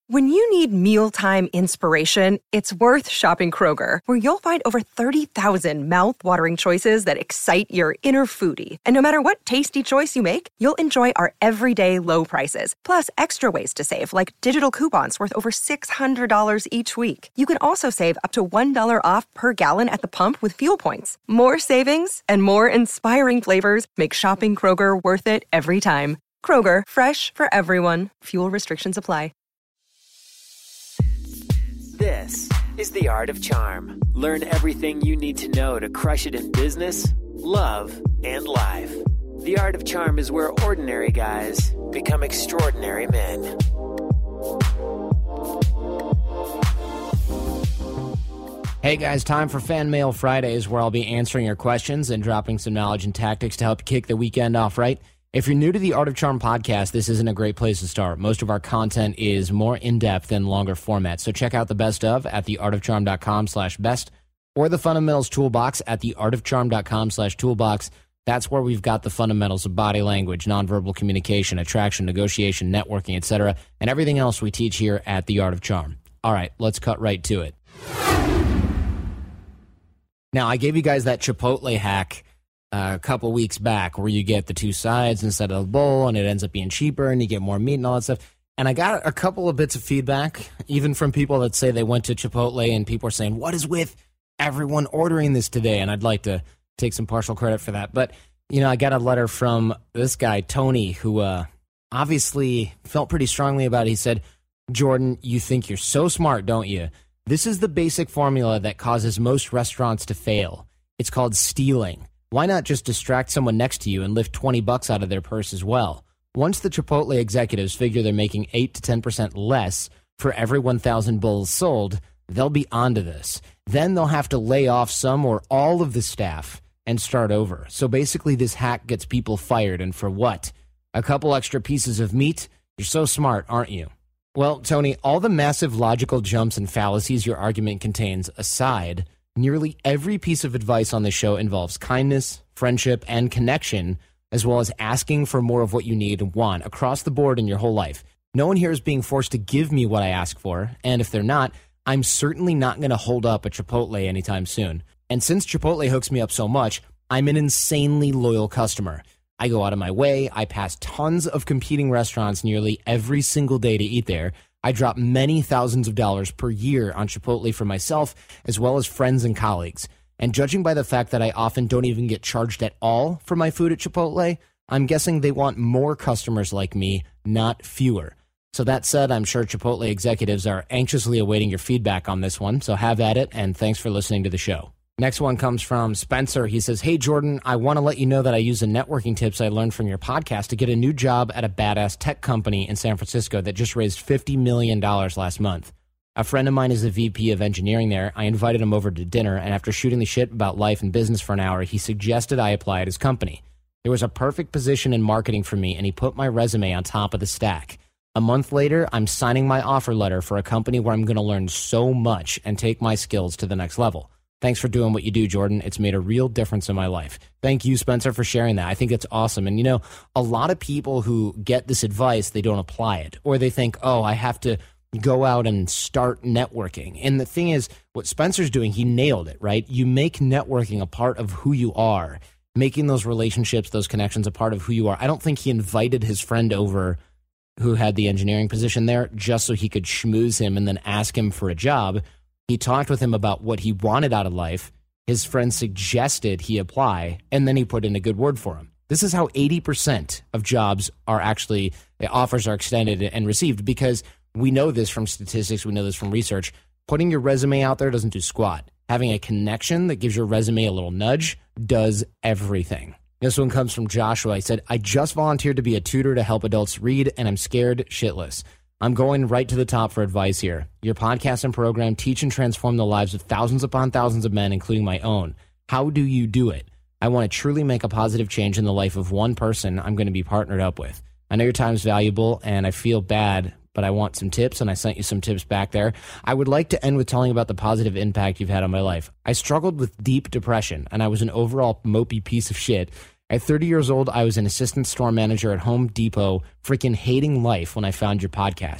When you need mealtime inspiration, it's worth shopping Kroger, where you'll find over 30,000 mouth-watering choices that excite your inner foodie. And no matter what tasty choice you make, you'll enjoy our everyday low prices, plus extra ways to save, like digital coupons worth over $600 each week. You can also save up to $1 off per gallon at the pump with fuel points. More savings and more inspiring flavors make shopping Kroger worth it every time. Kroger, fresh for everyone. Fuel restrictions apply. This is The Art of Charm. Learn everything you need to know to crush it in business, love, and life. The Art of Charm is where ordinary guys become extraordinary men. Hey guys, time for Fan Mail Fridays, where I'll be answering your questions and dropping some knowledge and tactics to help kick the weekend off right. If you're new to the Art of Charm podcast, this isn't a great place to start. Most of our content is more in-depth than longer formats. So check out the best of at theartofcharm.com/best or the fundamentals toolbox at theartofcharm.com/toolbox. That's where we've got the fundamentals of body language, nonverbal communication, attraction, negotiation, networking, etc., and everything else we teach here at The Art of Charm. All right, let's cut right to it. Now, I gave you guys that Chipotle hack a couple weeks back where you get the two sides instead of a bowl and it ends up being cheaper and you get more meat and all that stuff. And I got a couple of bits of feedback, even from people that say they went to Chipotle, and people are saying, what is with everyone ordering this today? And I'd like to take some partial credit for that. But, you know, I got a letter from this guy, Tony, who obviously felt pretty strongly about it. He said, Jordan, you think you're so smart, don't you? This is the basic formula that causes most restaurants to fail. It's called stealing. Why not just distract someone next to you and lift $20 out of their purse as well? Once the Chipotle executives figure they're making 8 to 10% less for every 1,000 bowls sold, they'll be onto this. Then they'll have to lay off some or all of the staff and start over. So basically this hack gets people fired, and for what? A couple extra pieces of meat? You're so smart, aren't you? Well, Tony, all the massive logical jumps and fallacies your argument contains aside, nearly every piece of advice on the show involves kindness, friendship, and connection, as well as asking for more of what you need and want across the board in your whole life. No one here is being forced to give me what I ask for, and if they're not, I'm certainly not going to hold up a Chipotle anytime soon. And since Chipotle hooks me up so much, I'm an insanely loyal customer. I go out of my way, I pass tons of competing restaurants nearly every single day to eat there. I drop many thousands of dollars per year on Chipotle for myself, as well as friends and colleagues. And judging by the fact that I often don't even get charged at all for my food at Chipotle, I'm guessing they want more customers like me, not fewer. So that said, I'm sure Chipotle executives are anxiously awaiting your feedback on this one, so have at it, and thanks for listening to the show. Next one comes from Spencer. He says, hey, Jordan, I want to let you know that I use the networking tips I learned from your podcast to get a new job at a badass tech company in San Francisco that just raised $50 million last month. A friend of mine is the VP of engineering there. I invited him over to dinner, and after shooting the shit about life and business for an hour, he suggested I apply at his company. There was a perfect position in marketing for me, and he put my resume on top of the stack. A month later, I'm signing my offer letter for a company where I'm going to learn so much and take my skills to the next level. Thanks for doing what you do, Jordan. It's made a real difference in my life. Thank you, Spencer, for sharing that. I think it's awesome. And, you know, a lot of people who get this advice, they don't apply it. Or they think, oh, I have to go out and start networking. And the thing is, what Spencer's doing, he nailed it, right? You make networking a part of who you are, making those relationships, those connections a part of who you are. I don't think he invited his friend over who had the engineering position there just so he could schmooze him and then ask him for a job. He talked with him about what he wanted out of life. His friend suggested he apply, and then he put in a good word for him. This is how 80% of jobs are actually, offers are extended and received, because we know this from statistics, we know this from research. Putting your resume out there doesn't do squat. Having a connection that gives your resume a little nudge does everything. This one comes from Joshua. He said, I just volunteered to be a tutor to help adults read, and I'm scared shitless. I'm going right to the top for advice here. Your podcast and program teach and transform the lives of thousands upon thousands of men, including my own. How do you do it? I want to truly make a positive change in the life of one person I'm going to be partnered up with. I know your time is valuable, and I feel bad, but I want some tips, and I sent you some tips back there. I would like to end with telling about the positive impact you've had on my life. I struggled with deep depression, and I was an overall mopey piece of shit. At 30 years old, I was an assistant store manager at Home Depot, freaking hating life when I found your podcast.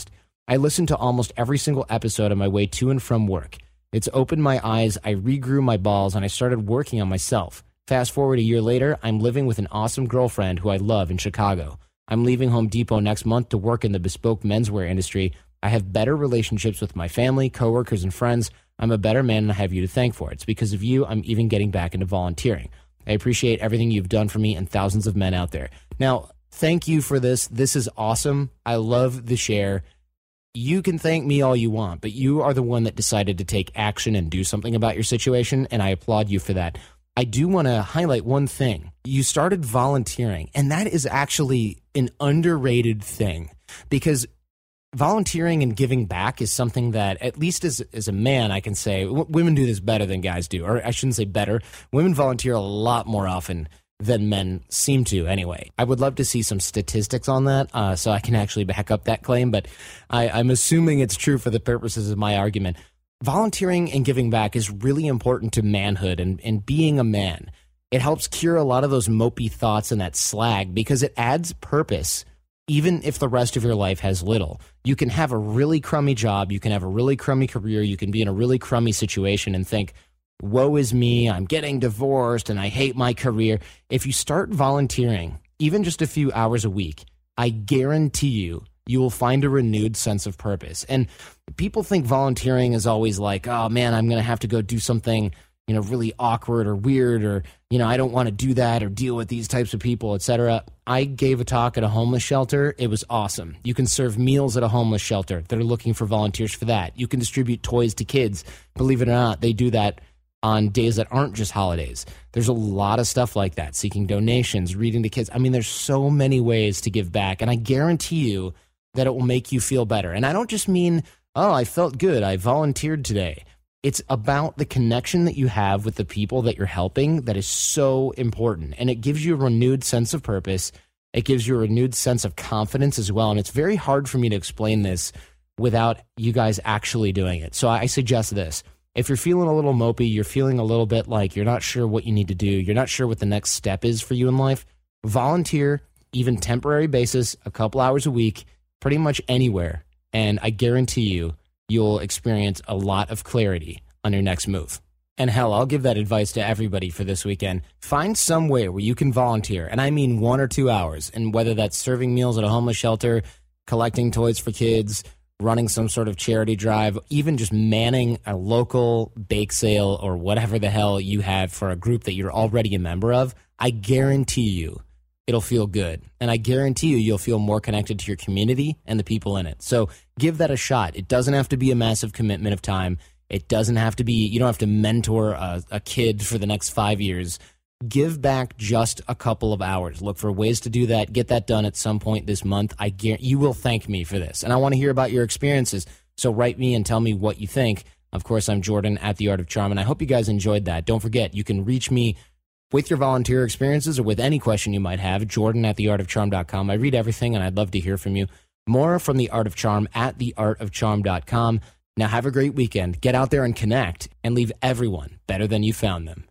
I listen to almost every single episode on my way to and from work. It's opened my eyes, I regrew my balls, and I started working on myself. Fast forward a year later, I'm living with an awesome girlfriend who I love in Chicago. I'm leaving Home Depot next month to work in the bespoke menswear industry. I have better relationships with my family, coworkers, and friends. I'm a better man, and I have you to thank for it. It's because of you I'm even getting back into volunteering. I appreciate everything you've done for me and thousands of men out there. Now, thank you for this. This is awesome. I love the share. You can thank me all you want, but you are the one that decided to take action and do something about your situation, and I applaud you for that. I do want to highlight one thing. You started volunteering, and that is actually an underrated thing, because volunteering and giving back is something that, at least as a man, I can say women do this better than guys do. Or I shouldn't say better. Women volunteer a lot more often than men seem to anyway. I would love to see some statistics on that so I can actually back up that claim, but I'm assuming it's true for the purposes of my argument. Volunteering and giving back is really important to manhood and being a man. It helps cure a lot of those mopey thoughts and that slag because it adds purpose. Even if the rest of your life has little, you can have a really crummy job, you can have a really crummy career, you can be in a really crummy situation and think, woe is me, I'm getting divorced and I hate my career. If you start volunteering, even just a few hours a week, I guarantee you will find a renewed sense of purpose. And people think volunteering is always like, oh man, I'm going to have to go do something, really awkward or weird, or, I don't want to do that or deal with these types of people, etc. I gave a talk at a homeless shelter. It was awesome. You can serve meals at a homeless shelter. They're looking for volunteers for that. You can distribute toys to kids. Believe it or not, they do that on days that aren't just holidays. There's a lot of stuff like that, seeking donations, reading to kids. I mean, there's so many ways to give back, and I guarantee you that it will make you feel better. And I don't just mean, oh, I felt good, I volunteered today. It's about the connection that you have with the people that you're helping that is so important. And it gives you a renewed sense of purpose. It gives you a renewed sense of confidence as well. And it's very hard for me to explain this without you guys actually doing it. So I suggest this. If you're feeling a little mopey, you're feeling a little bit like you're not sure what you need to do, you're not sure what the next step is for you in life, volunteer, even temporary basis, a couple hours a week, pretty much anywhere. And I guarantee you'll experience a lot of clarity on your next move. And hell, I'll give that advice to everybody for this weekend. Find some way where you can volunteer, and I mean 1 or 2 hours, and whether that's serving meals at a homeless shelter, collecting toys for kids, running some sort of charity drive, even just manning a local bake sale or whatever the hell you have for a group that you're already a member of, I guarantee you it'll feel good. And I guarantee you'll feel more connected to your community and the people in it. So give that a shot. It doesn't have to be a massive commitment of time. It doesn't have to be, you don't have to mentor a kid for the next 5 years. Give back just a couple of hours. Look for ways to do that. Get that done at some point this month. I guarantee you will thank me for this. And I want to hear about your experiences. So write me and tell me what you think. Of course, I'm Jordan at The Art of Charm, and I hope you guys enjoyed that. Don't forget, you can reach me with your volunteer experiences or with any question you might have, Jordan at theartofcharm.com. I read everything, and I'd love to hear from you. More from The Art of Charm at theartofcharm.com. Now have a great weekend. Get out there and connect, and leave everyone better than you found them.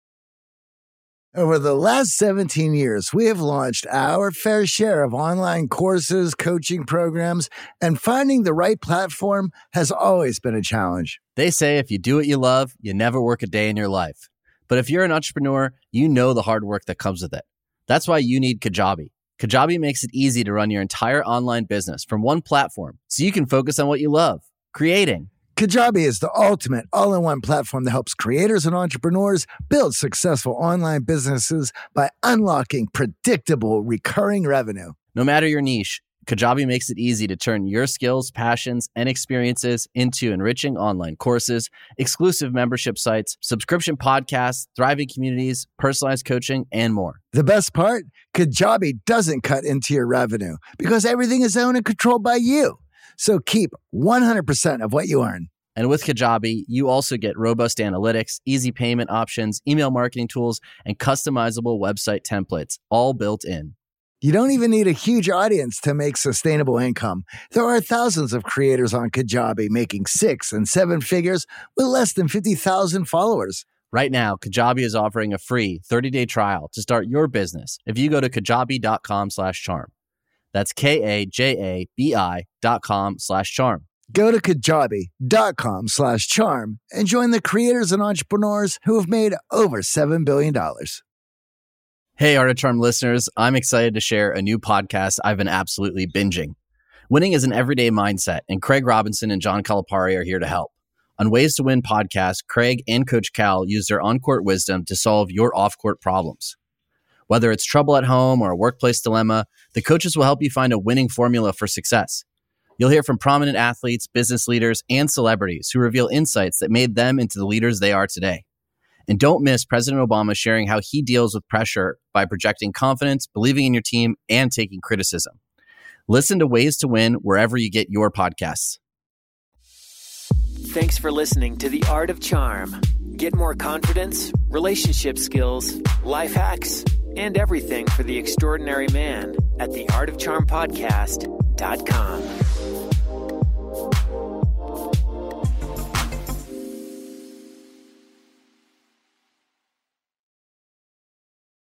Over the last 17 years, we have launched our fair share of online courses, coaching programs, and finding the right platform has always been a challenge. They say if you do what you love, you never work a day in your life. But if you're an entrepreneur, you know the hard work that comes with it. That's why you need Kajabi. Kajabi makes it easy to run your entire online business from one platform so you can focus on what you love, creating. Kajabi is the ultimate all-in-one platform that helps creators and entrepreneurs build successful online businesses by unlocking predictable recurring revenue. No matter your niche, Kajabi makes it easy to turn your skills, passions, and experiences into enriching online courses, exclusive membership sites, subscription podcasts, thriving communities, personalized coaching, and more. The best part? Kajabi doesn't cut into your revenue because everything is owned and controlled by you. So keep 100% of what you earn. And with Kajabi, you also get robust analytics, easy payment options, email marketing tools, and customizable website templates, all built in. You don't even need a huge audience to make sustainable income. There are thousands of creators on Kajabi making 6 and 7 figures with less than 50,000 followers. Right now, Kajabi is offering a free 30-day trial to start your business if you go to kajabi.com/charm. That's KAJABI.com/charm. Go to kajabi.com/charm and join the creators and entrepreneurs who have made over $7 billion. Hey, Art of Charm listeners, I'm excited to share a new podcast I've been absolutely binging. Winning is an everyday mindset, and Craig Robinson and John Calipari are here to help. On Ways to Win podcast, Craig and Coach Cal use their on-court wisdom to solve your off-court problems. Whether it's trouble at home or a workplace dilemma, the coaches will help you find a winning formula for success. You'll hear from prominent athletes, business leaders, and celebrities who reveal insights that made them into the leaders they are today. And don't miss President Obama sharing how he deals with pressure by projecting confidence, believing in your team, and taking criticism. Listen to Ways to Win wherever you get your podcasts. Thanks for listening to The Art of Charm. Get more confidence, relationship skills, life hacks, and everything for the extraordinary man at theartofcharmpodcast.com.